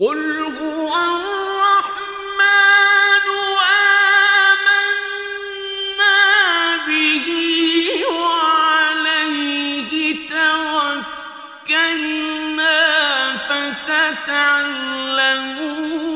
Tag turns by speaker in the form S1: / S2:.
S1: قُلْ هُوَ الرَّحْمَٰنُ آمَنَّا بِهِ وَعَلَيْهِ تَوَكَّلْنَا فَسَتَعْلَمُونَ